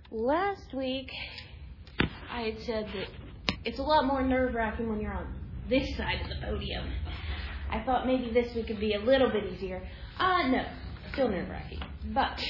Last week, I had said that it's a lot more nerve-wracking when you're on this side of the podium. I thought maybe this week would be a little bit easier. No, still nerve-wracking. But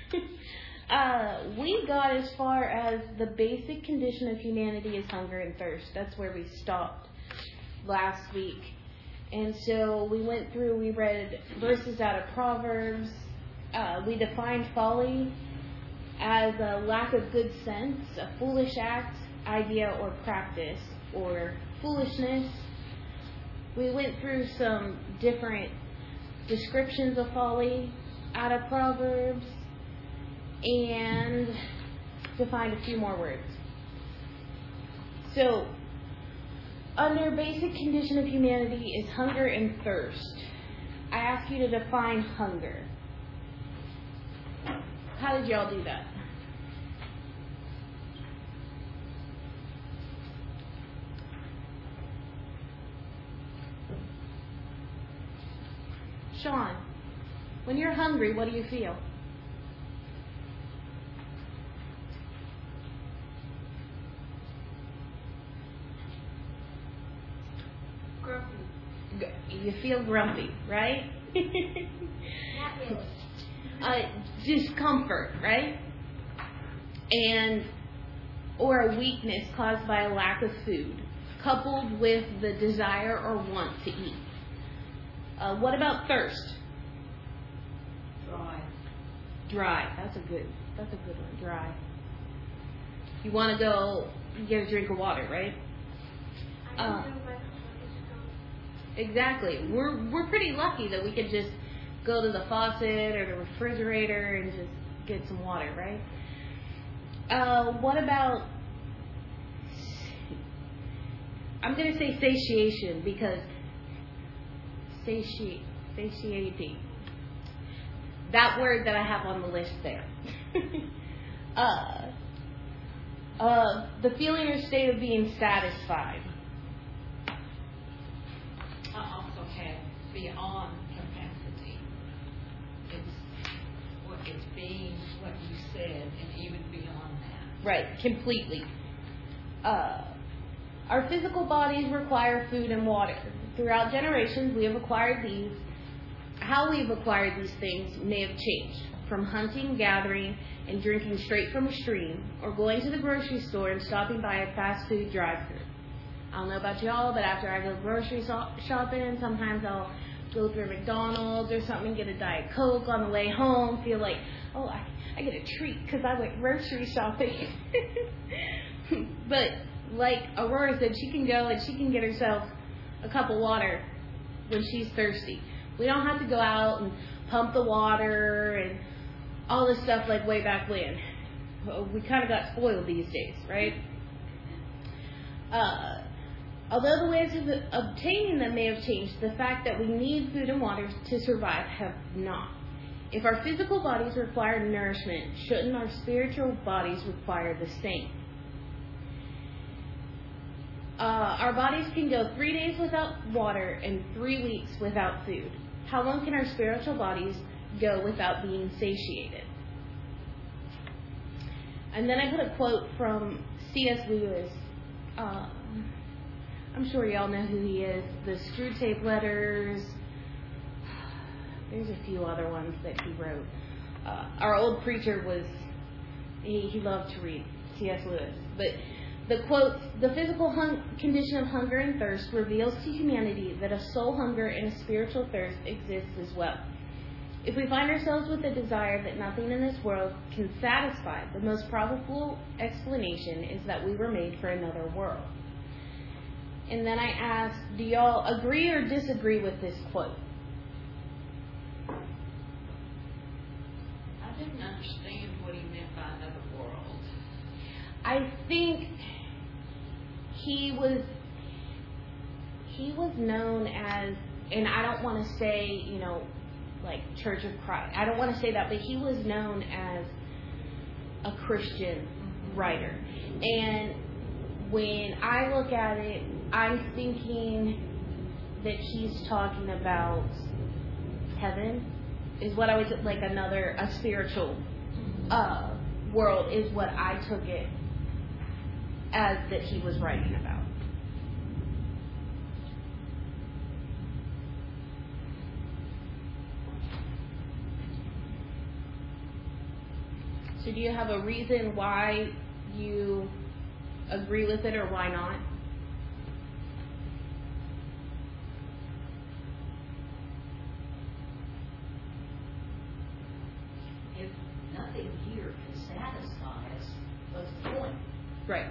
we got as far as the basic condition of humanity is hunger and thirst. That's where we stopped last week. And so we went through, we read verses out of Proverbs. We defined folly as a lack of good sense, a foolish act, idea, or practice, or foolishness. We went through some different descriptions of folly out of Proverbs and defined a few more words. So, under basic condition of humanity is hunger and thirst. I ask you to define hunger. How did y'all do that? Sean, when you're hungry, what do you feel? Grumpy. You feel grumpy, right? Not really. Discomfort, right? Or a weakness caused by a lack of food, coupled with the desire or want to eat. What about thirst? Dry. That's a good one. Dry. You want to go get a drink of water, right? Exactly. We're pretty lucky that we could just go to the faucet or the refrigerator and just get some water, right? What about, I'm going to say satiation because satiety. That word that I have on the list there. The feeling or state of being satisfied. I also have beyond capacity. It's being what you said and even beyond that. Right, completely. Our physical bodies require food and water. Throughout generations, we have acquired these. How we've acquired these things may have changed, from hunting, gathering, and drinking straight from a stream, or going to the grocery store and stopping by a fast food drive-thru. I don't know about y'all, but after I go grocery shopping, sometimes I'll go through a McDonald's or something, get a Diet Coke on the way home, feel like, oh, I get a treat because I went grocery shopping. But like Aurora said, she can go and she can get herself a cup of water when she's thirsty. We don't have to go out and pump the water and all this stuff like way back when. We kind of got spoiled these days, right? Although the ways of obtaining them may have changed, the fact that we need food and water to survive have not. If our physical bodies require nourishment, shouldn't our spiritual bodies require the same? Our bodies can go 3 days without water and 3 weeks without food. How long can our spiritual bodies go without being satiated? And then I put a quote from C.S. Lewis. I'm sure y'all know who he is. The Screwtape Letters. There's a few other ones that he wrote. Our old preacher he loved to read C.S. Lewis. But the quote, the physical condition of hunger and thirst reveals to humanity that a soul hunger and a spiritual thirst exists as well. If we find ourselves with a desire that nothing in this world can satisfy, the most probable explanation is that we were made for another world. And then I asked, do y'all agree or disagree with this quote? I didn't understand what he meant by another world. I think he was known as, and I don't want to say, like Church of Christ. I don't want to say that, but he was known as a Christian writer. And when I look at it, I'm thinking that he's talking about heaven, is what I would like a spiritual world is what I took it as that he was writing about. So do you have a reason why you agree with it or why not? If nothing here can satisfy us, what's the point? Right.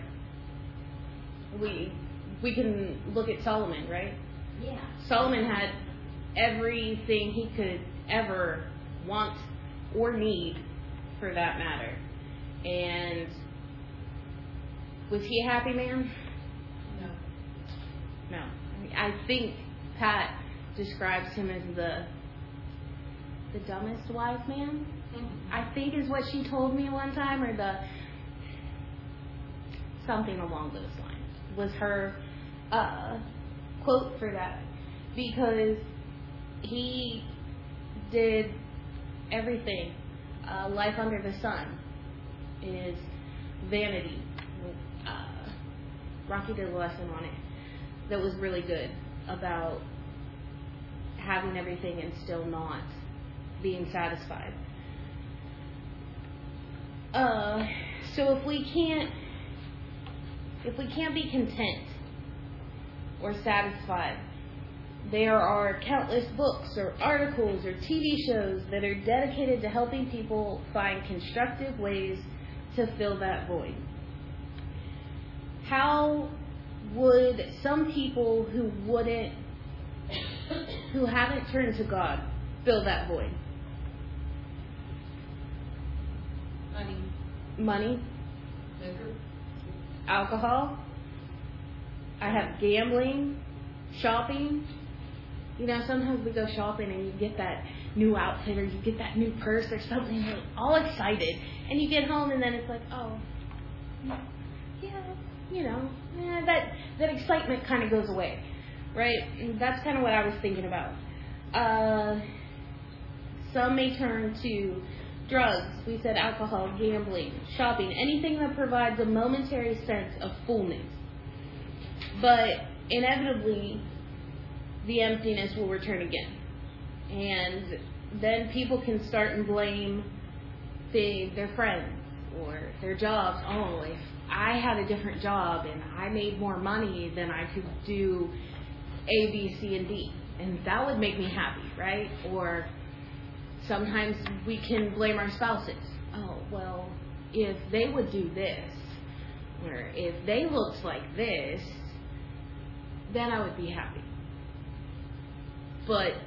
We can look at Solomon, right? Yeah. Solomon had everything he could ever want or need, for that matter. And was he a happy man? No. No. I think Pat describes him as the dumbest wise man. Mm-hmm. I think is what she told me one time, or something along those lines was her quote for that, because he did everything. Life under the sun is vanity. Rocky did a lesson on it that was really good about having everything and still not being satisfied. So if we can't be content or satisfied, there are countless books or articles or TV shows that are dedicated to helping people find constructive ways to fill that void. How would some people who haven't turned to God fill that void? Money, Liquor. alcohol. I have gambling, shopping. You know, sometimes we go shopping and you get that new outfit or you get that new purse or something, and you're all excited. And you get home and then it's like, oh, yeah, you know, that excitement kind of goes away, right? And that's kind of what I was thinking about. Some may turn to drugs. We said alcohol, gambling, shopping, anything that provides a momentary sense of fullness. But inevitably, the emptiness will return again. And then people can start and blame their friends or their jobs. Oh, if I had a different job and I made more money, then I could do A, B, C, and D. And that would make me happy, right? Or sometimes we can blame our spouses. Oh, well, if they would do this, or if they looked like this, then I would be happy. But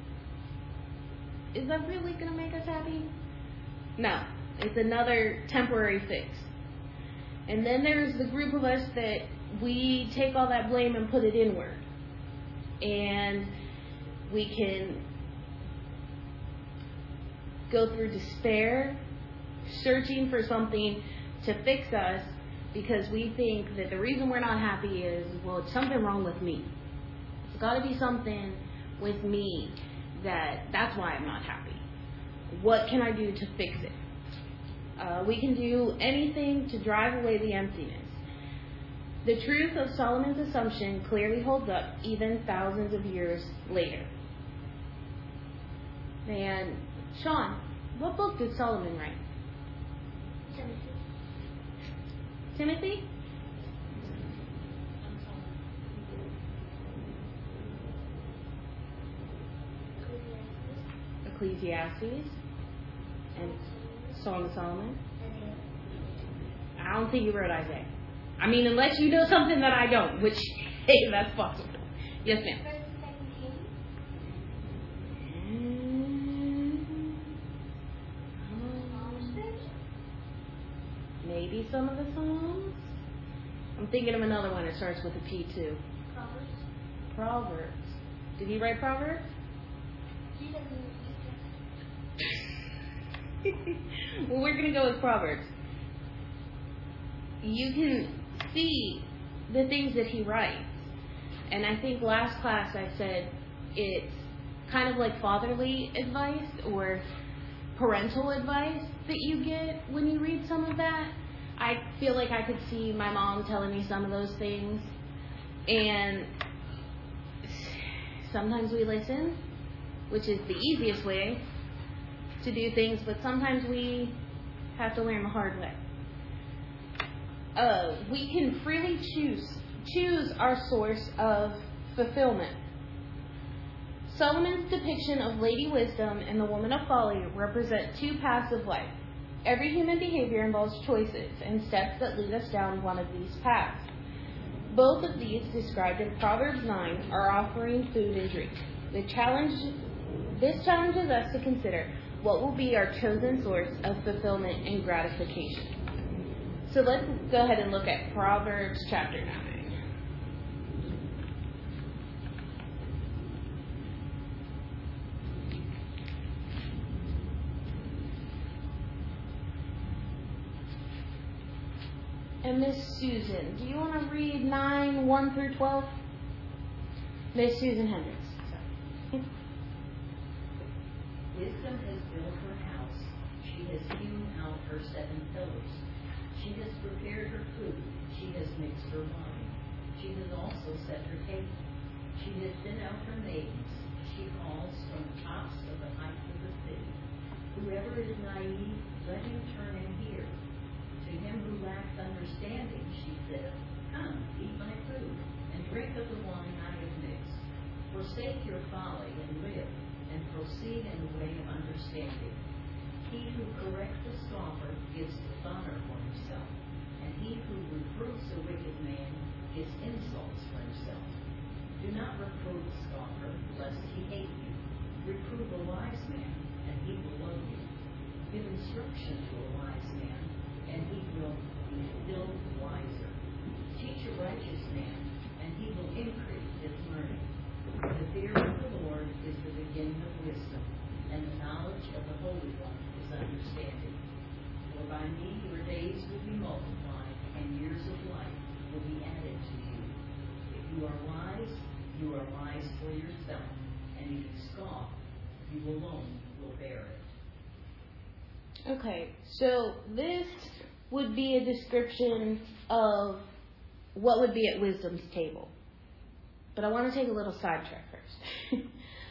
is that really going to make us happy? No. It's another temporary fix. And then there's the group of us that we take all that blame and put it inward. And we can go through despair, searching for something to fix us, because we think that the reason we're not happy is, well, it's something wrong with me. It's got to be something with me that's why I'm not happy. What can I do to fix it? We can do anything to drive away the emptiness. The truth of Solomon's assumption clearly holds up even thousands of years later. And Sean, what book did Solomon write? Timothy? Ecclesiastes and Song of Solomon. I don't think you wrote Isaiah. I mean, unless you know something that I don't, which, hey, that's possible. Yes, ma'am. Maybe some of the Psalms. I'm thinking of another one that starts with a P too. Proverbs. Did he write Proverbs? Well, we're going to go with Proverbs. You can see the things that he writes. And I think last class I said it's kind of like fatherly advice, or parental advice that you get when you read some of that. I feel like I could see my mom telling me some of those things, and sometimes we listen, which is the easiest way to do things, but sometimes we have to learn the hard way. We can freely choose our source of fulfillment. Solomon's depiction of Lady Wisdom and the Woman of Folly represent two paths of life. Every human behavior involves choices and steps that lead us down one of these paths. Both of these, described in Proverbs 9, are offering food and drink. This challenges us to consider what will be our chosen source of fulfillment and gratification. So let's go ahead and look at Proverbs chapter 9. And Miss Susan, do you want to read 9, 1 through 12? Miss Susan Hendricks. Sorry. Wisdom has built her house. She has hewn out her 7 pillars. She has prepared her food. She has mixed her wine. She has also set her table. She has sent out her maidens. She calls from the tops of the heights of the city. Whoever is naive, let him turn and hear. To him who lacks understanding, she says, come, eat my food, and drink of the wine I have mixed. Forsake your folly and live, and proceed in the way of understanding. He who corrects the scoffer gives dishonor for himself, and he who reproves a wicked man gives insults for himself. Do not reprove a scoffer, lest he hate you. Reprove a wise man, and he will love you. Give instruction to a wise man, and he will be still wiser. Teach a righteous man, and he will increase his learning. The fear of the Lord is the beginning of wisdom, and the knowledge of the Holy One is understanding. For by me your days will be multiplied, and years of life will be added to you. If you are wise for yourself, and if you scoff, you alone will bear it. Okay, so this would be a description of what would be at wisdom's table. But I want to take a little sidetrack first.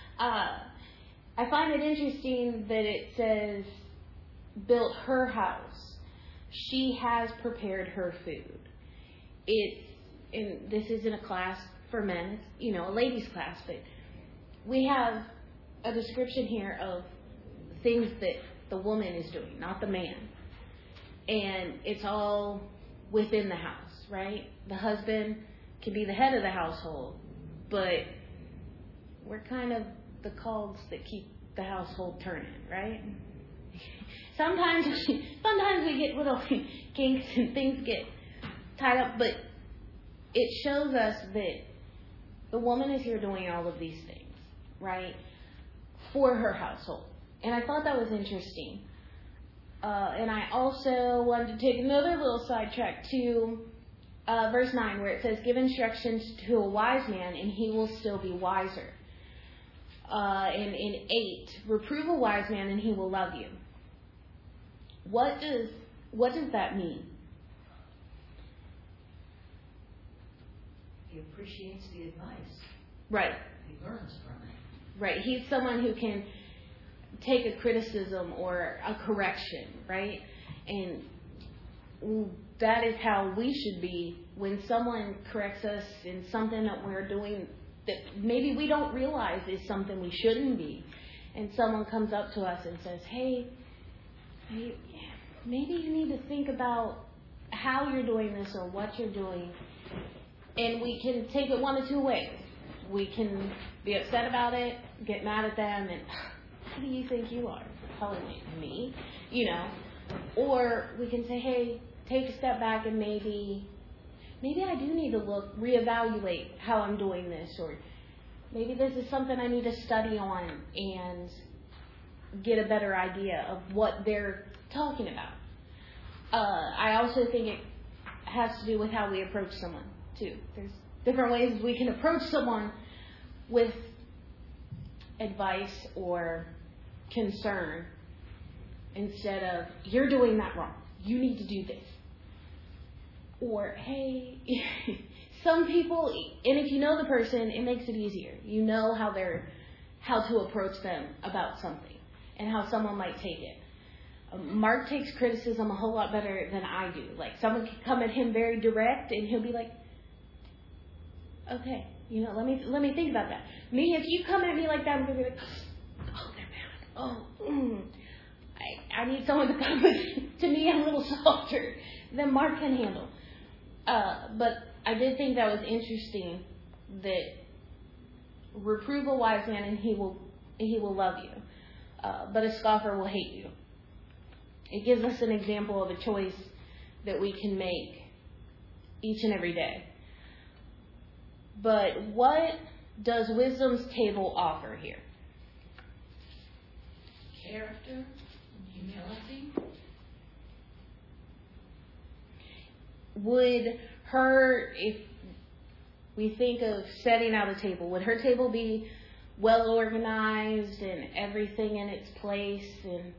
I find it interesting that it says, built her house. She has prepared her food. And this isn't a class for men, it's, a ladies' class, but we have a description here of things that the woman is doing, not the man. And it's all within the house, right? The husband can be the head of the household, but we're kind of the cogs that keep the household turning, right? Sometimes we get little kinks and things get tied up, but it shows us that the woman is here doing all of these things, right, for her household. And I thought that was interesting. And I also wanted to take another little sidetrack to verse 9, where it says, give instructions to a wise man, and he will still be wiser. And in 8, reprove a wise man, and he will love you. What does that mean? He appreciates the advice. Right. He learns from it. Right. He's someone who can take a criticism or a correction, right? And that is how we should be when someone corrects us in something that we're doing that maybe we don't realize is something we shouldn't be. And someone comes up to us and says, hey, maybe you need to think about how you're doing this or what you're doing. And we can take it one of two ways. We can be upset about it, get mad at them, and who do you think you are for telling me? Or we can say, hey, take a step back and maybe I do need to reevaluate how I'm doing this, or maybe this is something I need to study on and get a better idea of what they're talking about. I also think it has to do with how we approach someone, too. There's different ways we can approach someone with advice or concern. instead of, you're doing that wrong. You need to do this. Or, hey, some people, and if you know the person, it makes it easier. You know how to approach them about something and how someone might take it. Mark takes criticism a whole lot better than I do. Like, someone can come at him very direct, and he'll be like, okay, let me think about that. Me, if you come at me like that, I'm going to be like, oh, they're mad. I need someone to come to me a little softer than Mark can handle. But I did think that was interesting, that reprove a wise man and he will love you, but a scoffer will hate you. It gives us an example of a choice that we can make each and every day. But what does wisdom's table offer here? Character, humility. Would her, if we think of setting out a table, would her table be well organized and everything in its place and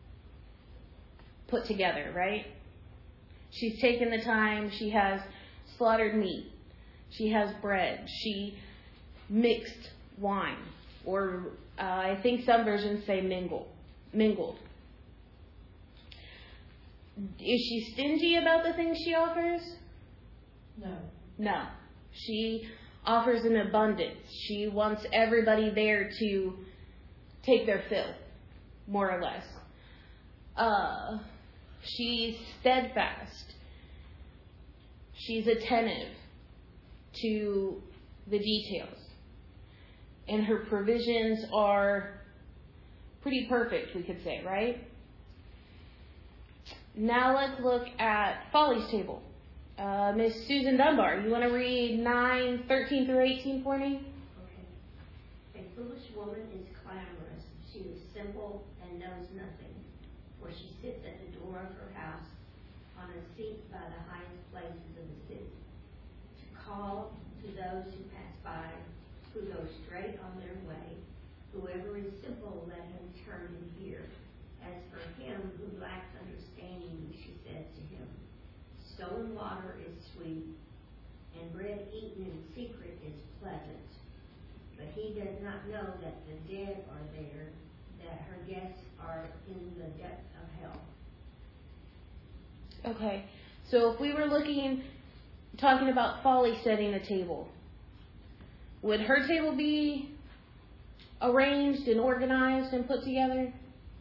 put together, right? She's taken the time. She has slaughtered meat. She has bread. She mixed wine. Or I think some versions say mingled. Is she stingy about the things she offers? No. She offers an abundance. She wants everybody there to take their fill, more or less. She's steadfast. She's attentive to the details. And her provisions are pretty perfect, we could say, right? Now let's look at Folly's table. Miss Susan Dunbar, you want to read 9:13 through 18 for me? Okay. A foolish woman is clamorous. She is simple and knows nothing. For she sits at the door of her house on a seat by the highest places of the city, to call to those who pass by, who go straight on their way. Whoever is simple, let him turn and hear. As for him who lacks understanding, she said to him, stolen water is sweet, and bread eaten in secret is pleasant. But he does not know that the dead are there, that her guests are in the depth of hell. Okay, so if we were talking about Folly setting a table, would her table be arranged and organized and put together?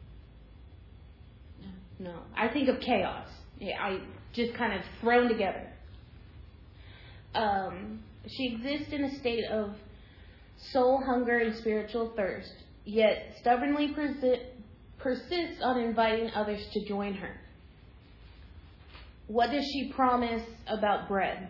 No. I think of chaos. I just kind of thrown together. She exists in a state of soul hunger and spiritual thirst, yet stubbornly persists on inviting others to join her. What does she promise about bread?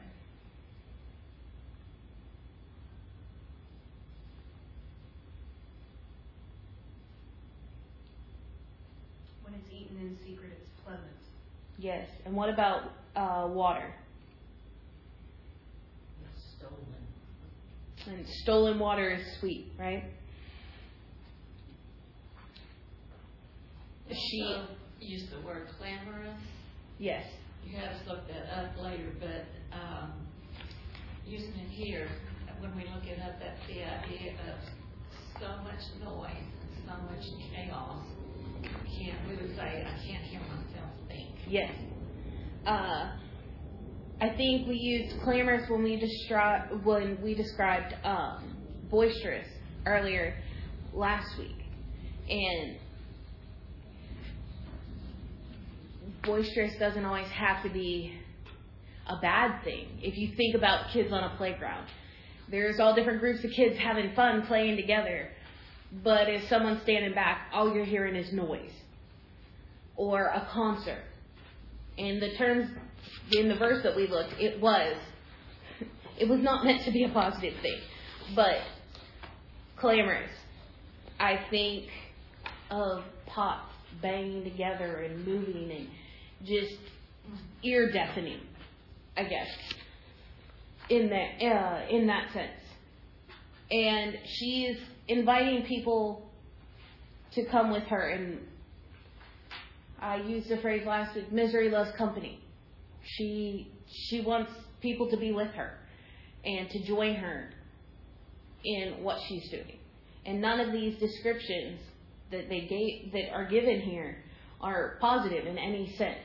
When it's eaten in secret, it's pleasant. Yes. And what about water? It's stolen. And stolen water is sweet, right? She used the word clamorous. Yes. You have to look that up later, but using it here, when we look it up, that's the idea of so much noise and so much chaos. We would say, I can't hear myself think. Yes. I think we used clamorous when we described boisterous earlier last week. And boisterous doesn't always have to be a bad thing. If you think about kids on a playground, there's all different groups of kids having fun playing together. But if someone's standing back, all you're hearing is noise. Or a concert. In the terms, in the verse that we looked, it was not meant to be a positive thing. But clamorous. I think of pots banging together and moving and just ear deafening, I guess, in that sense. And she's inviting people to come with her, and I used the phrase last week, misery loves company. She wants people to be with her and to join her in what she's doing. And none of these descriptions that are given here are positive in any sense.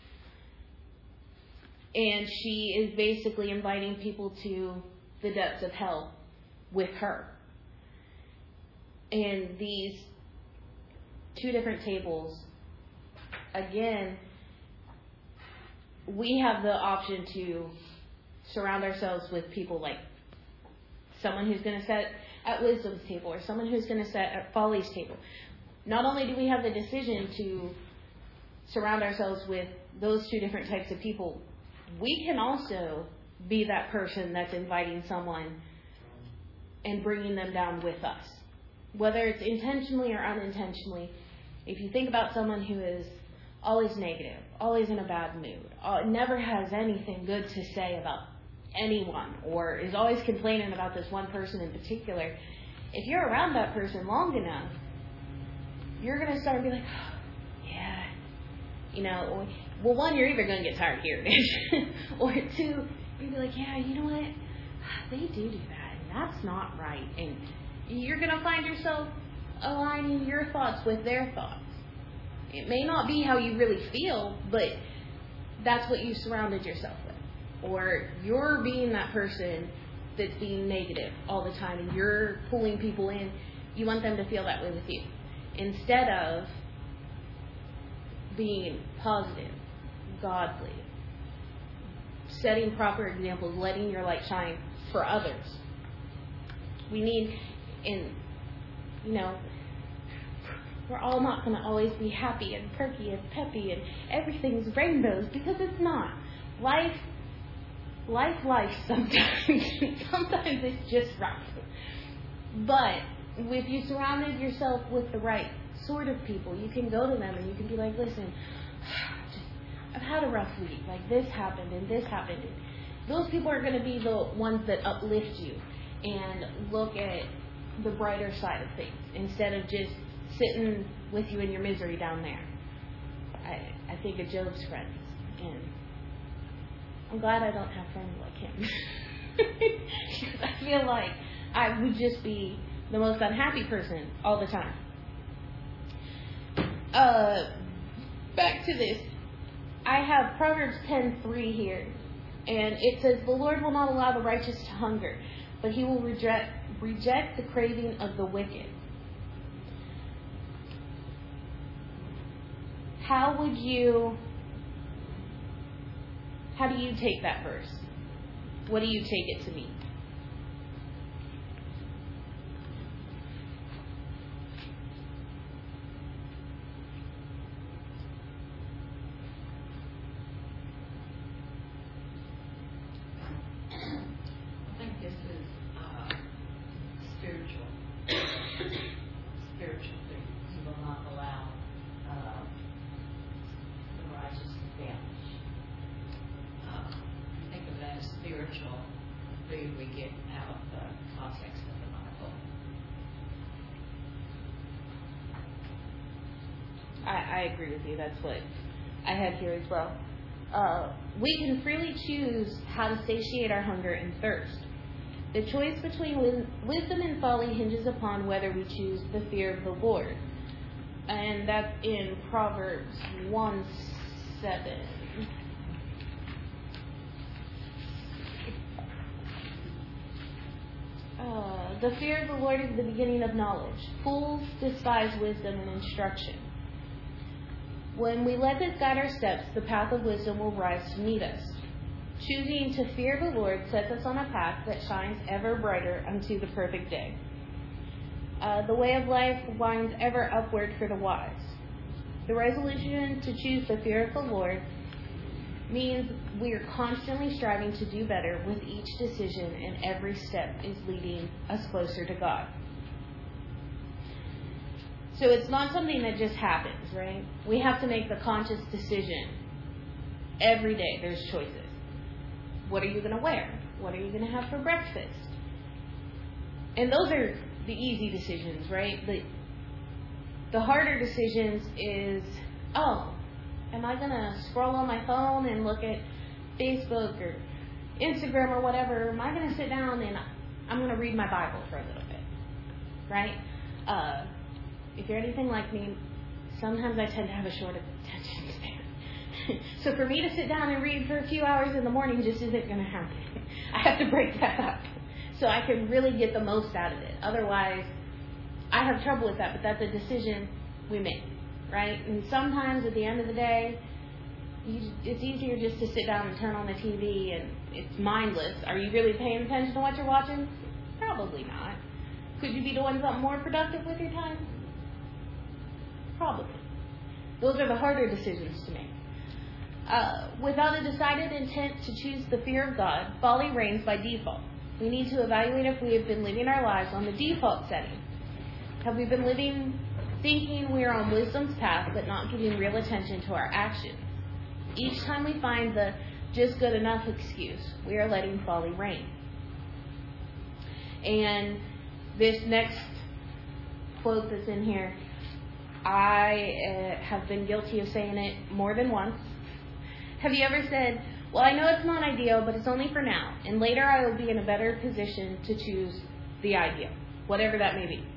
And she is basically inviting people to the depths of hell with her. And these two different tables, again, we have the option to surround ourselves with people like someone who's going to sit at wisdom's table or someone who's going to sit at folly's table. Not only do we have the decision to surround ourselves with those two different types of people, we can also be that person that's inviting someone and bringing them down with us. Whether it's intentionally or unintentionally, if you think about someone who is always negative, always in a bad mood, never has anything good to say about anyone, or is always complaining about this one person in particular, if you're around that person long enough, you're going to start to be like, oh, yeah, you know, well, one, you're either going to get tired of hearing it, or two, you'll be like, yeah, you know what, they do that, and that's not right, and you're going to find yourself aligning your thoughts with their thoughts. It may not be how you really feel, but that's what you surrounded yourself with. Or you're being that person that's being negative all the time, and you're pulling people in. You want them to feel that way with you, instead of being positive, godly, setting proper examples, letting your light shine for others. We need, and you know, we're all not going to always be happy and perky and peppy and everything's rainbows, because it's not. Life sometimes. Sometimes it's just rough. But if you surrounded yourself with the right sort of people, you can go to them and you can be like, listen, I've had a rough week. Like, this happened and this happened. And those people are going to be the ones that uplift you and look at the brighter side of things instead of just sitting with you in your misery down there. I think of Job's friends, and I'm glad I don't have friends like him. I feel like I would just be the most unhappy person all the time. Back to this. I have Proverbs 10:3 here, and it says, "The Lord will not allow the righteous to hunger, but He will reject the craving of the wicked." How do you take that verse? What do you take it to mean? I think this is spiritual. Spiritual thing. He will not allow the righteous to vanish. Think of that as spiritual food we get out of the context of the Bible. I agree with you. That's what I had here as well. We can freely choose how to satiate our hunger and thirst. The choice between wisdom and folly hinges upon whether we choose the fear of the Lord. And that's in Proverbs 1:7. The fear of the Lord is the beginning of knowledge. Fools despise wisdom and instruction. When we let this guide our steps, the path of wisdom will rise to meet us. Choosing to fear the Lord sets us on a path that shines ever brighter unto the perfect day. The way of life winds ever upward for the wise. The resolution to choose the fear of the Lord means we are constantly striving to do better with each decision, and every step is leading us closer to God. So it's not something that just happens, right? We have to make the conscious decision. Every day there's choices. What are you going to wear? What are you going to have for breakfast? And those are the easy decisions, right? The harder decisions is, Am I going to scroll on my phone and look at Facebook or Instagram or whatever? Am I going to sit down and I'm going to read my Bible for a little bit? Right? If you're anything like me, sometimes I tend to have a short attention span. So for me to sit down and read for a few hours in the morning just isn't going to happen. I have to break that up so I can really get the most out of it. Otherwise, I have trouble with that, but that's a decision we make, right? And sometimes at the end of the day, it's easier just to sit down and turn on the TV and it's mindless. Are you really paying attention to what you're watching? Probably not. Could you be doing something more productive with your time? Probably. Those are the harder decisions to make. Without a decided intent to choose the fear of God, folly reigns by default. We need to evaluate if we have been living our lives on the default setting. Have we been living thinking we are on wisdom's path but not giving real attention to our actions? Each time we find the just good enough excuse, we are letting folly reign. And this next quote that's in here, I have been guilty of saying it more than once. Have you ever said, well, I know it's not ideal, but it's only for now, and later I will be in a better position to choose the ideal, whatever that may be.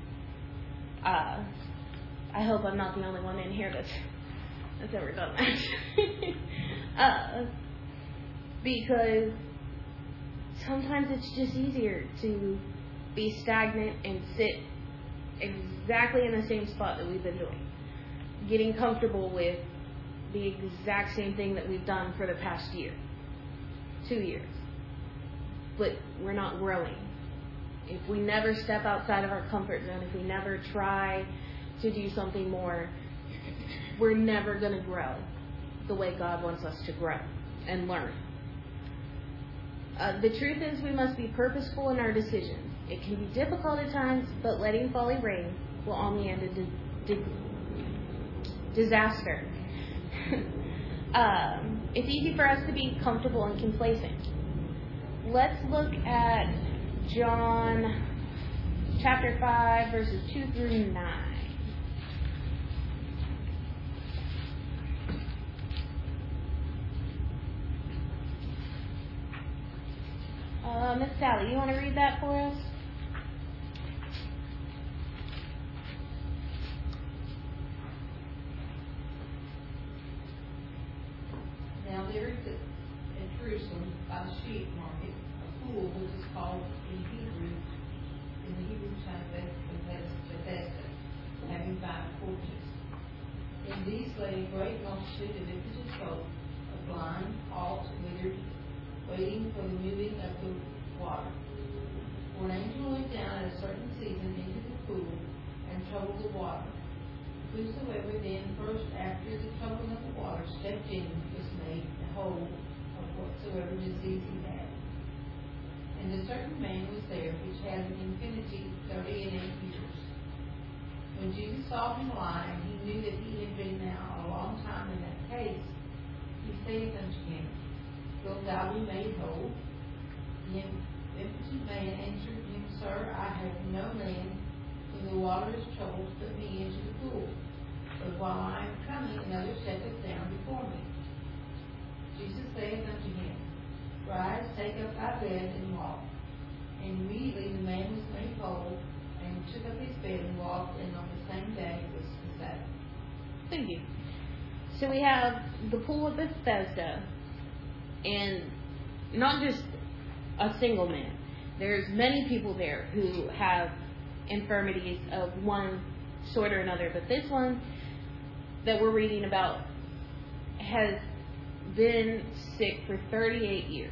I hope I'm not the only one in here that's ever done that. Because sometimes it's just easier to be stagnant and sit exactly in the same spot that we've been doing. Getting comfortable with the exact same thing that we've done for the past year, 2 years. But we're not growing. If we never step outside of our comfort zone, if we never try to do something more, we're never going to grow the way God wants us to grow and learn. The truth is we must be purposeful in our decisions. It can be difficult at times, but letting folly reign will only end in disaster. It's easy for us to be comfortable and complacent. Let's look at John chapter 5, verses 2 through 9. Miss Sally, you want to read that for us? Now there is at Jerusalem by the sheep market a pool which is called in the Hebrew tongue Bethesda, having 5 porches. In these lay a great multitude of impotent folk, of blind, halt, withered, waiting for the moving of the water. For an angel went down at a certain season into the pool and troubled the water. Whosoever then first after the troubling of the water stepped in was made whole of whatsoever disease he had. And a certain man was there which had an infirmity 38 years. When Jesus saw him lie, and he knew that he had been now a long time in that case, he saith unto him, Wilt thou be made whole? The impotent man answered him, Sir, I have no man when the water is troubled to put me into the pool. But while I am coming, another setteth down before me. Jesus saith unto him, Rise, take up thy bed, and walk. And immediately the man was made whole, and took up his bed and walked, and on the same day was the Sabbath. Thank you. So we have the pool of Bethesda, and not just a single man. There's many people there who have infirmities of one sort or another, but this one that we're reading about has been sick for 38 years.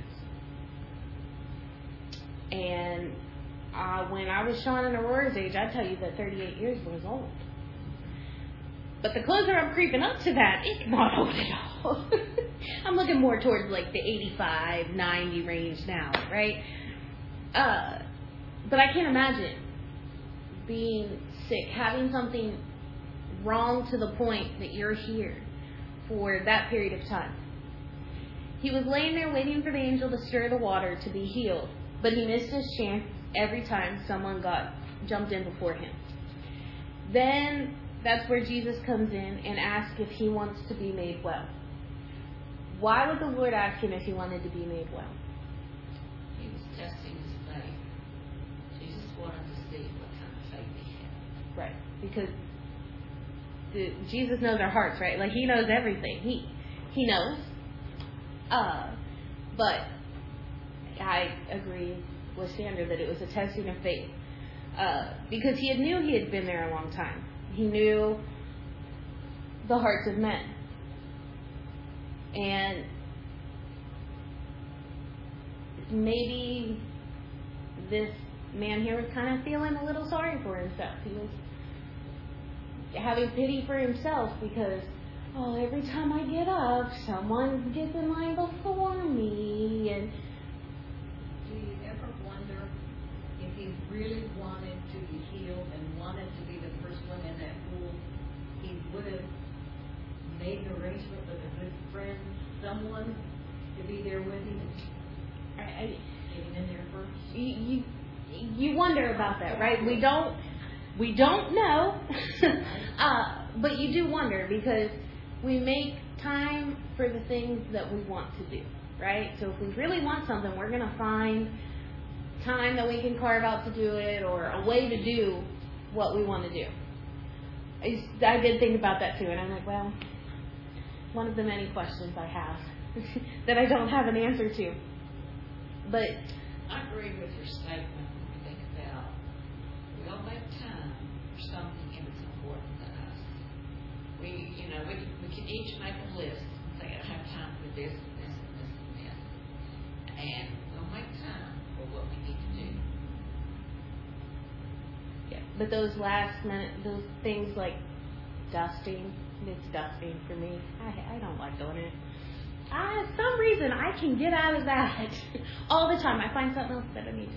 And when I was Sean and Aurora's age, I'd tell you that 38 years was old. But the closer I'm creeping up to that, it's not old at all. I'm looking more towards like the 85, 90 range now, right? But I can't imagine being sick, having something wrong to the point that you're here for that period of time. He was laying there waiting for the angel to stir the water to be healed, but he missed his chance every time someone jumped in before him. Then that's where Jesus comes in and asks if he wants to be made well. Why would the Lord ask him if he wanted to be made well? He was testing his faith. Jesus wanted to see what kind of faith he had. Right. Because Jesus knows our hearts, right? Like, he knows everything. He knows. But I agree with Sandra that it was a testing of faith. Because he knew he had been there a long time. He knew the hearts of men. And maybe this man here was kind of feeling a little sorry for himself. He was having pity for himself because, every time I get up, someone gets in line before me. And do you ever wonder if he really wanted to be healed and wanted to be the first one in that pool, he would have made an arrangement with a good friend, someone to be there with him? Get him in there first? You wonder about that, right? We don't know, but you do wonder because we make time for the things that we want to do, right? So if we really want something, we're going to find time that we can carve out to do it or a way to do what we want to do. I did think about that too, and I'm like, well, one of the many questions I have that I don't have an answer to. But I agree with your statement when we think about we all make time for something if it's important to us. We can each make a list and say, I have time for this and this and this and this. And we'll make time for what we need to do. yeah, but those last minute, those things like dusting, it's dusting for me. I don't like doing it. For some reason, I can get out of that all the time. I find something else that I need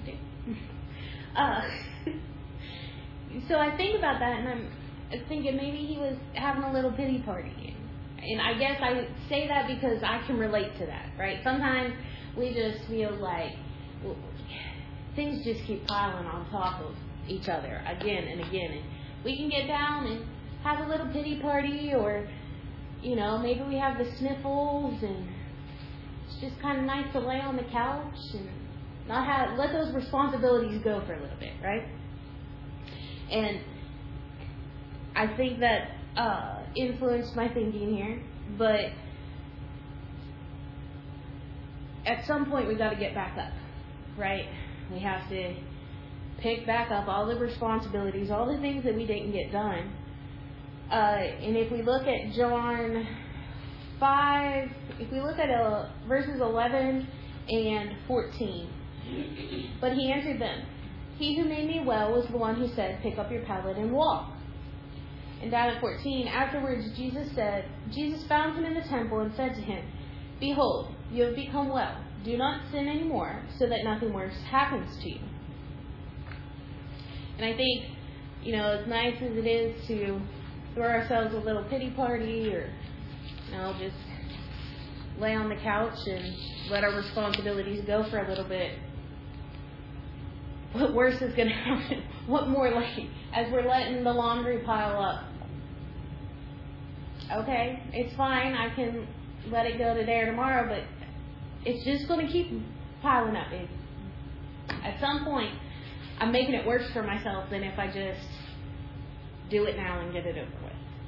to do. So I think about that, and I'm thinking maybe he was having a little pity party. And I guess I say that because I can relate to that, right? Sometimes we just feel like things just keep piling on top of each other again and again. And we can get down and have a little pity party, or maybe we have the sniffles, and it's just kind of nice to lay on the couch and not let those responsibilities go for a little bit, right? And I think that influenced my thinking here, but at some point we got to get back up, right? We have to pick back up all the responsibilities, all the things that we didn't get done. And if we look at John 5, if we look at verses 11 and 14, but he answered them, he who made me well was the one who said, pick up your pallet and walk. And down at 14, afterwards Jesus found him in the temple and said to him, behold, you have become well. Do not sin anymore, so that nothing worse happens to you. And I think, as nice as it is to throw ourselves a little pity party, or just lay on the couch and let our responsibilities go for a little bit, what worse is going to happen? What more, as we're letting the laundry pile up? Okay, it's fine, I can let it go today or tomorrow, but it's just going to keep piling up. At some point, I'm making it worse for myself than if I just do it now and get it over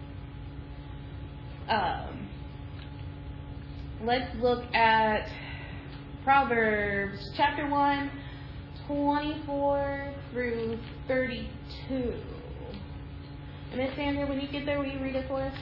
with. Let's look at Proverbs chapter 1, 24 through 32. And Miss Sandra, when you get there, will you read it for us?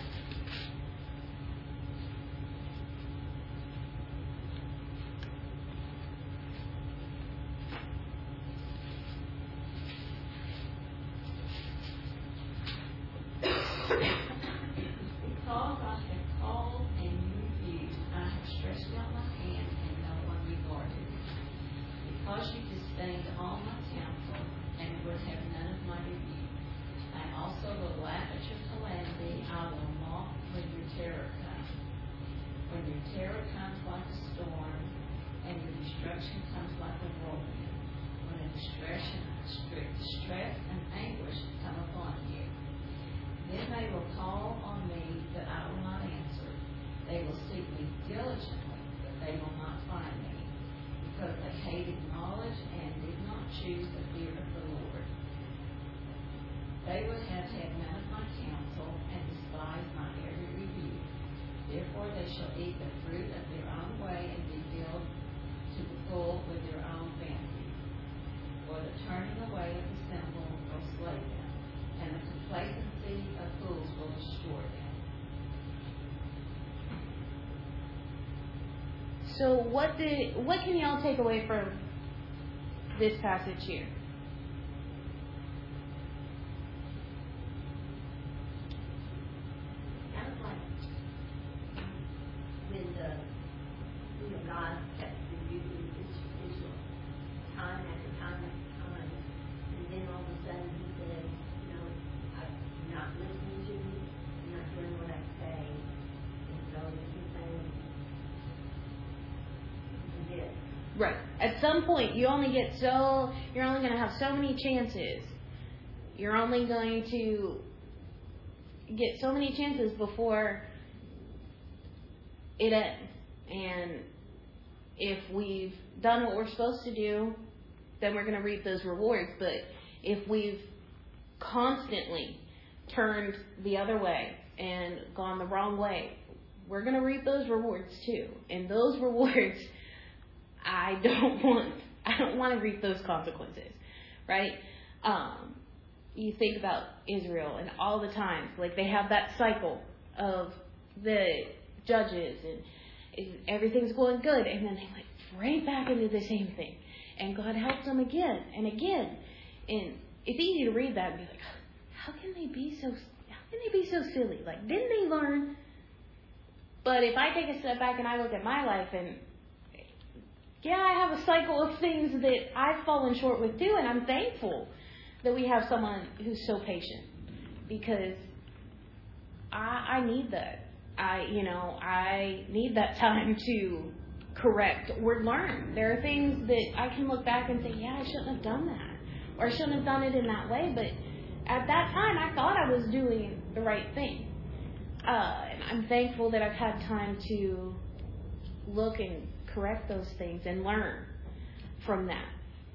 Because I have called and you refused, I have stretched out my hand and no one regarded it. Because you disdained all my counsel and would have none of my rebuke, I also will laugh at your calamity. I will mock when your terror comes. When your terror comes like a storm and your destruction comes like a whirlwind, when a distress and anguish come upon you. Then they choose the fear of the Lord. They would have had none of my counsel and despised my every rebuke. Therefore they shall eat the fruit of their own way and be filled to the full with their own fancy. For the turning away of the simple will slay them, and the complacency of fools will destroy them. So what can y'all take away from this passage here? Kind of like when God kept rebuking Israel time after time after time, and then all of a sudden he said, I'm not listening to you, you're not doing what I say, and so he's saying, this is it. Right. At some point, you're only going to have so many chances. You're only going to get so many chances before it ends. And if we've done what we're supposed to do, then we're going to reap those rewards. But if we've constantly turned the other way and gone the wrong way, we're going to reap those rewards too. And those rewards, I don't want to reap those consequences, right? You think about Israel and all the times, like they have that cycle of the judges and everything's going good, and then they went right back into the same thing, and God helps them again and again, and it's easy to read that and be like, how can they be so silly? Like, didn't they learn? But if I take a step back and I look at my life, and yeah, I have a cycle of things that I've fallen short with too, and I'm thankful that we have someone who's so patient, because I need that. I need that time to correct or learn. There are things that I can look back and say, yeah, I shouldn't have done that, or I shouldn't have done it in that way, but at that time I thought I was doing the right thing. And I'm thankful that I've had time to look and correct those things and learn from that.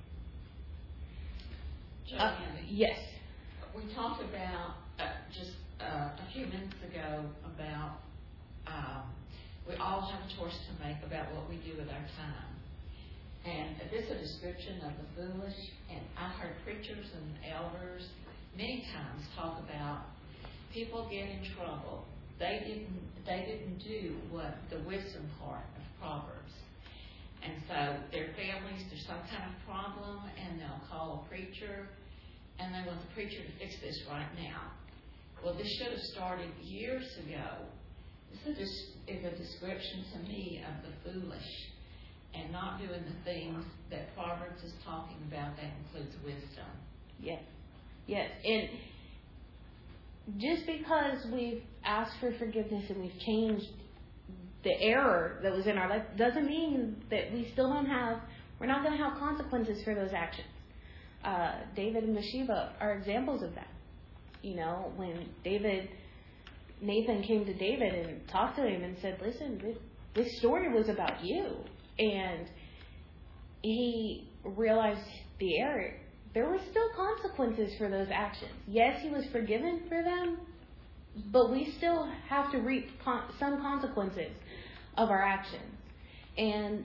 Yes. We talked about just a few minutes ago about we all have a choice to make about what we do with our time. And this is a description of the foolish, and I've heard preachers and elders many times talk about people get in trouble. They didn't do what the wisdom part of Proverbs. And so their families, there's some kind of problem, and they'll call a preacher, and they want the preacher to fix this right now. Well, this should have started years ago. This is a description to me of the foolish and not doing the things that Proverbs is talking about. That includes wisdom. Yes. Yes. And just because we've asked for forgiveness and we've changed the error that was in our life doesn't mean that we're not going to have consequences for those actions. David and Bathsheba are examples of that. When Nathan came to David and talked to him and said, listen, this story was about you. And he realized the error. There were still consequences for those actions. Yes, he was forgiven for them, but we still have to reap some consequences of our actions. And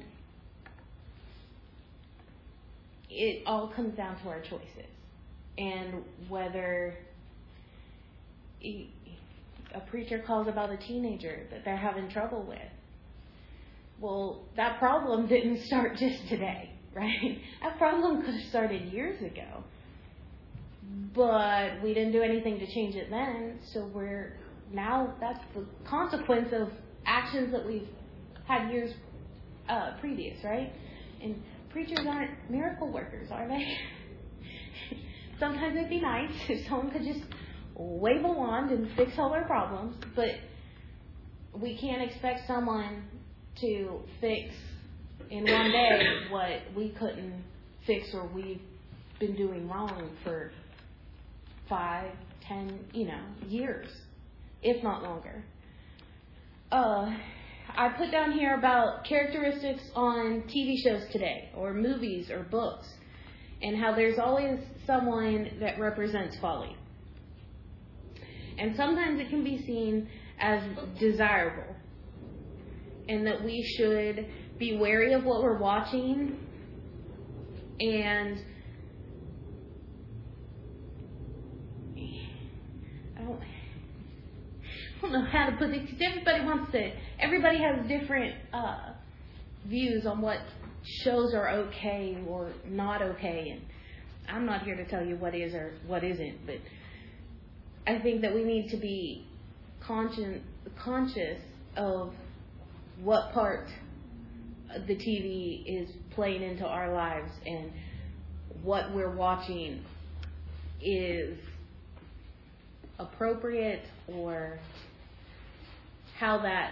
it all comes down to our choices. And whether a preacher calls about a teenager that they're having trouble with, well, that problem didn't start just today, right? That problem could have started years ago. But we didn't do anything to change it then, so that's the consequence of actions that we've had years previous, right? And preachers aren't miracle workers, are they? Sometimes it'd be nice if someone could just wave a wand and fix all our problems, but we can't expect someone to fix in one day what we couldn't fix or we've been doing wrong for 5, 10, years, if not longer. I put down here about characteristics on TV shows today, or movies, or books. and how there's always someone that represents folly. And sometimes it can be seen as desirable, and that we should be wary of what we're watching, and I don't know how to put it, because everybody has different views on what shows are okay or not okay, and I'm not here to tell you what is or what isn't, but I think that we need to be conscious of what part the TV is playing into our lives, and what we're watching is appropriate, or how that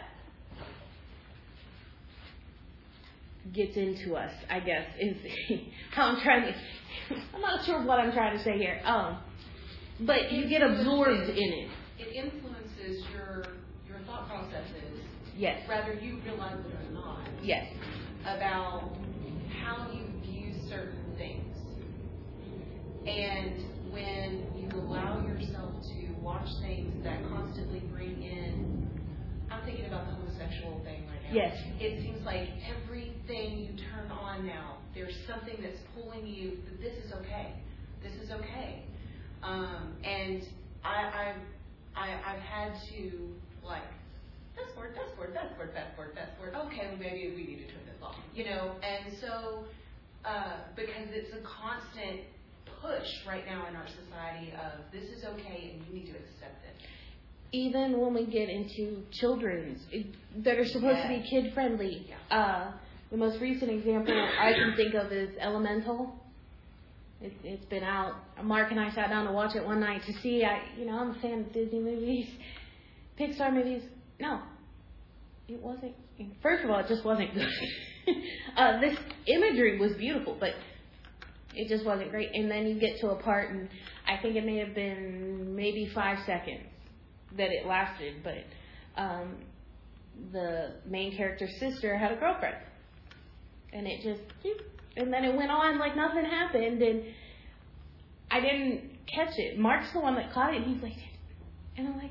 gets into us, I guess, is how I'm not sure what I'm trying to say here. But you get absorbed in it. It influences your thought processes. Yes. Whether you realize it or not. Yes. About how you view certain things. And when you allow yourself to watch things that constantly bring in, I'm thinking about the homosexual thing right now. Yes. It seems like everything you turn on now, there's something that's pulling you, that this is okay. This is okay. And I've had to, like, that's word. Okay, well, maybe we need to turn this off, and so, because it's a constant push right now in our society of this is okay and you need to accept it. Even when we get into children's that are supposed to be kid friendly, the most recent example I can think of is Elemental. It's been out. Mark and I sat down to watch it one night to see. I'm a fan of Disney movies, Pixar movies. No, it wasn't. First of all, it just wasn't good. This imagery was beautiful, but it just wasn't great. And then you get to a part, and I think it may have been maybe 5 seconds that it lasted, but the main character's sister had a girlfriend, and it just, and then it went on like nothing happened, and I didn't catch it. Mark's the one that caught it, and he's like, and I'm like,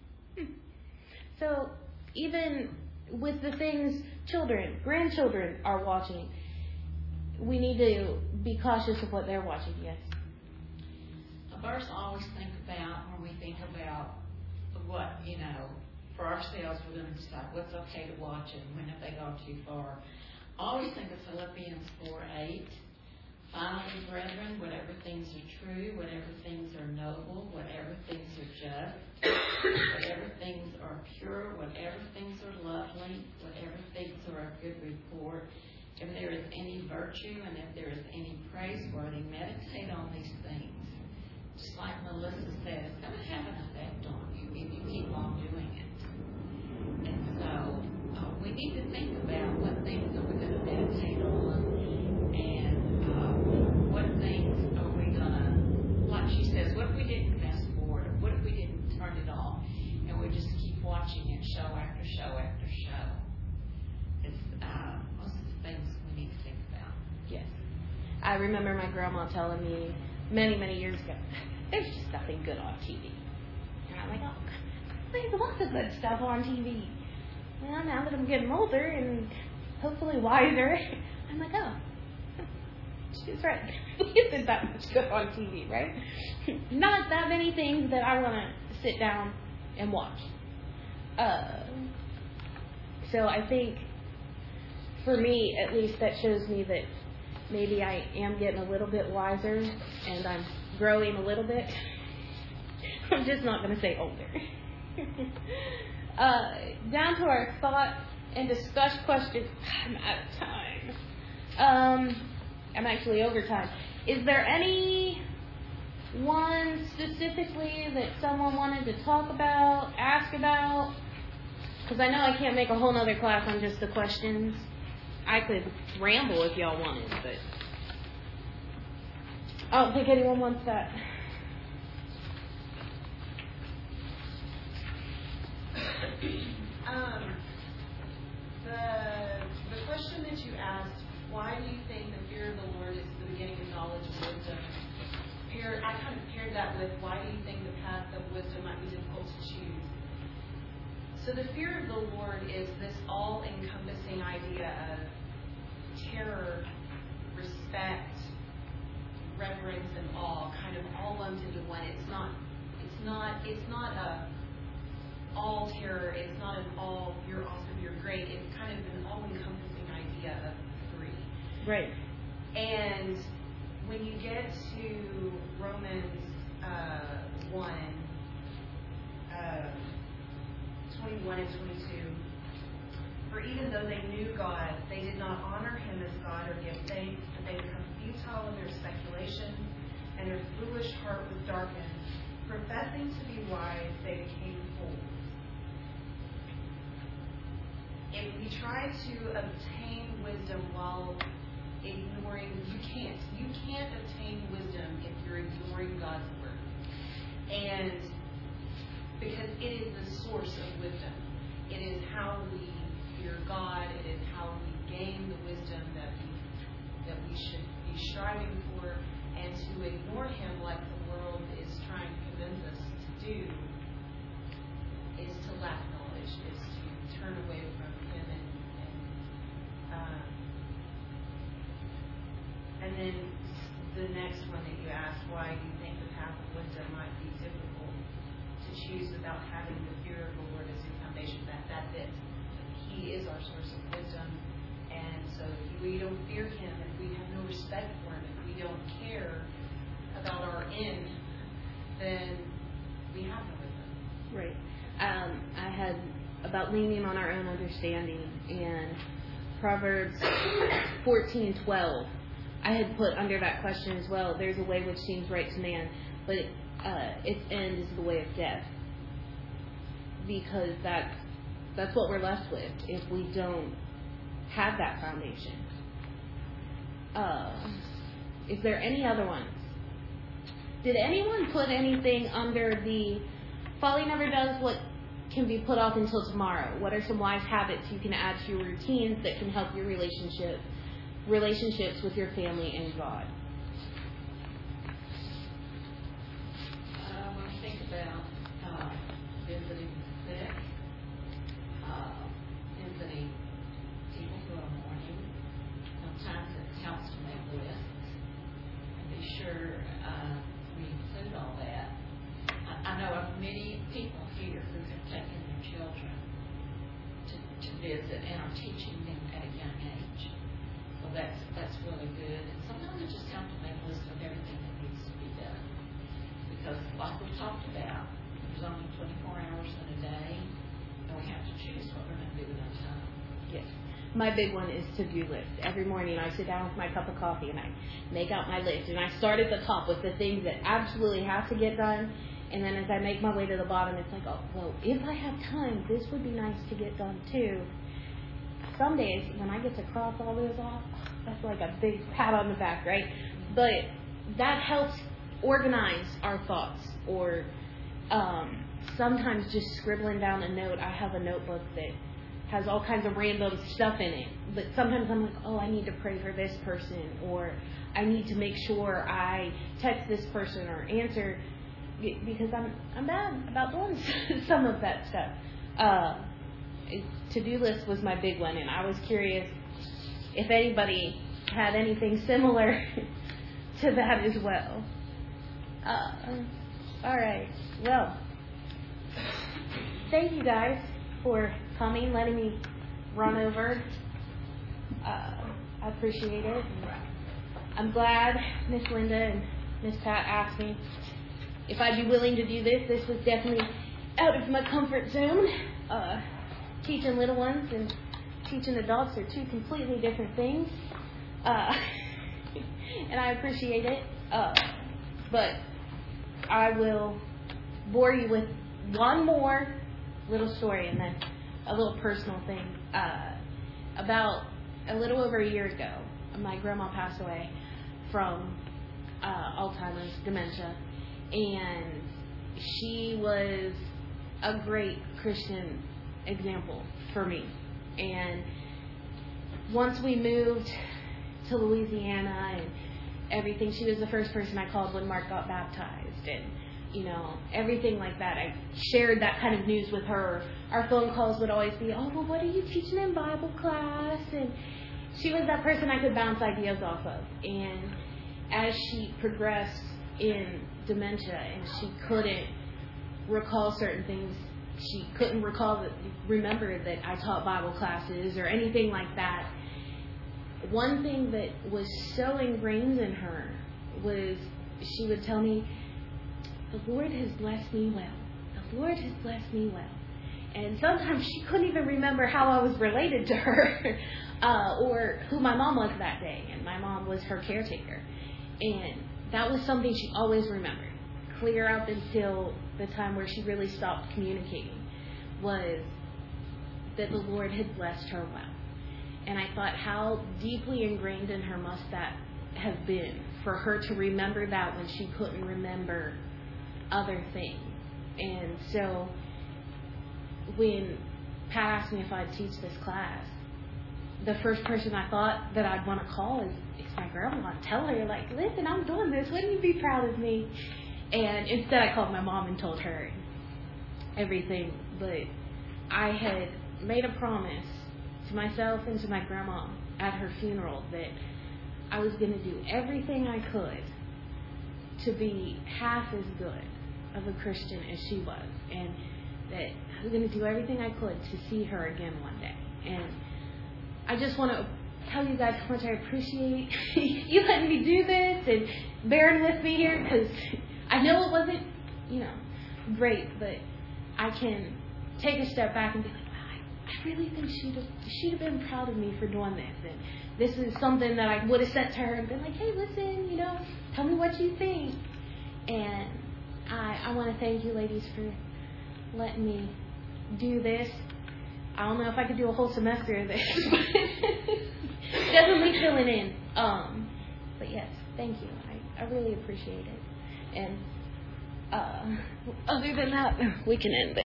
So even with the things children, grandchildren are watching, we need to be cautious of what they're watching. Yes. First, I always think about, when we think about what, for ourselves, we're going to decide what's okay to watch and when if they go too far. I always think of Philippians 4:8. Finally, brethren, whatever things are true, whatever things are noble, whatever things are just, whatever things are pure, whatever things are lovely, whatever things are of good report, if there is any virtue and if there is any praiseworthy, meditate on these things. Just like Melissa said, it's going to have an effect on you if you keep on doing it. And so we need to think about what things are we going to meditate on, and what things are we going to, like she says, what if we didn't fast forward, or what if we didn't turn it off, and we just keep watching it show after show after show. It's most of the things we need to think about. Yes. I remember my grandma telling me many, many years ago, there's just nothing good on TV. And I'm like, oh, there's lots of good stuff on TV. Well, now that I'm getting older and hopefully wiser, I'm like, oh, she's right. There isn't that much good on TV, right? Not that many things that I want to sit down and watch. So I think, for me, at least, that shows me that maybe I am getting a little bit wiser and I'm growing a little bit. I'm just not going to say older. Down to our thought and discuss question. I'm out of time. I'm actually over time. Is there any one specifically that someone wanted to talk about, ask about? Because I know I can't make a whole other class on just the questions. I could ramble if y'all wanted, but I don't think anyone wants that. The question that you asked why do you think the fear of the Lord is the beginning of knowledge and wisdom? I kind of paired that with, why do you think the path of wisdom might be difficult to choose? So the fear of the Lord is this all-encompassing idea of terror, respect, reverence, and awe, kind of all lumped into one. It's not a all terror. It's not an all you're awesome, you're great. It's kind of an all-encompassing idea of three. Right. And when you get to Romans 1, 21 and 22, for even though they knew God, they did not honor him as God or give thanks, but they become futile in their speculation, and their foolish heart was darkened. Professing to be wise, they became fools. If we try to obtain wisdom while ignoring, you can't obtain wisdom if you're ignoring God's word. And because it is the source of wisdom. It is how we fear God. It is how we gain the wisdom that we should be striving for. And to ignore him like the world is trying to convince us to do is to lack knowledge, is to turn away from him. And then the next one that you asked, why do you think the path of wisdom might be difficult to choose without having the fear of the Lord as your foundation? That's it. He is our source of wisdom. And so if we don't fear him, if we have no respect for him, if we don't care about our end, then we have no wisdom. Right. I had about leaning on our own understanding, and Proverbs 14:12. I had put under that question as well. There's a way which seems right to man, but its end is the way of death. Because that's what we're left with if we don't have that foundation. Is there any other ones? Did anyone put anything under the folly never does what can be put off until tomorrow? What are some wise habits you can add to your routines that can help your relationships with your family and God? When I think about visiting the sick, visiting people who are mourning, sometimes it helps to make lists and be sure we include all that. I know of many people here who have taken their children to visit and are teaching them at a young age. So that's really good. And sometimes it just helps to make a list of everything that needs to be done. Because like we talked about, there's only 24 hours in a day, and we have to choose what we're going to do with our time. Yes. My big one is to-do list. Every morning I sit down with my cup of coffee and I make out my list. And I start at the top with the things that absolutely have to get done. And then as I make my way to the bottom, it's like, oh, well, if I have time, this would be nice to get done too. Some days, when I get to cross all those off, that's like a big pat on the back, right? But that helps organize our thoughts. Or sometimes just scribbling down a note. I have a notebook that has all kinds of random stuff in it. But sometimes I'm like, oh, I need to pray for this person. Or I need to make sure I text this person or answer, because I'm bad about doing some of that stuff. To-do list was my big one, and I was curious if anybody had anything similar to that as well. All right. Well, thank you guys for coming, letting me run over. I appreciate it. I'm glad Miss Linda and Miss Pat asked me if I'd be willing to do this. This was definitely out of my comfort zone. Teaching little ones and teaching adults are two completely different things. And I appreciate it. But I will bore you with one more little story and then a little personal thing. About a little over a year ago, my grandma passed away from Alzheimer's, dementia. And she was a great Christian example for me. And once we moved to Louisiana and everything. She was the first person I called when Mark got baptized, and everything like that. I shared that kind of news with her. Our phone calls would always be, oh, well, what are you teaching in Bible class? And she was that person I could bounce ideas off of. And as she progressed in dementia and she couldn't recall certain things, she couldn't remember that I taught Bible classes or anything like that. One thing that was so ingrained in her was she would tell me, the Lord has blessed me well. The Lord has blessed me well. And sometimes she couldn't even remember how I was related to her or who my mom was that day. And my mom was her caretaker. And that was something she always remembered, clear up until the time where she really stopped communicating, was that the Lord had blessed her well. And I thought, how deeply ingrained in her must that have been for her to remember that when she couldn't remember other things. And so when Pat asked me if I'd teach this class, the first person I thought that I'd want to call is my grandma. Tell her, like, listen, I'm doing this. Wouldn't you be proud of me? And instead I called my mom and told her everything. But I had made a promise to myself and to my grandma at her funeral that I was going to do everything I could to be half as good of a Christian as she was, and that I was going to do everything I could to see her again one day. And I just want to tell you guys how much I appreciate you letting me do this and bearing with me here, because I know it wasn't, great, but I can take a step back and be like, I really think she'd have been proud of me for doing this. And this is something that I would have said to her and been like, hey, listen, tell me what you think. And I want to thank you ladies for letting me do this. I don't know if I could do a whole semester of this, but definitely filling in. But yes, thank you. I really appreciate it. And other than that, we can end it.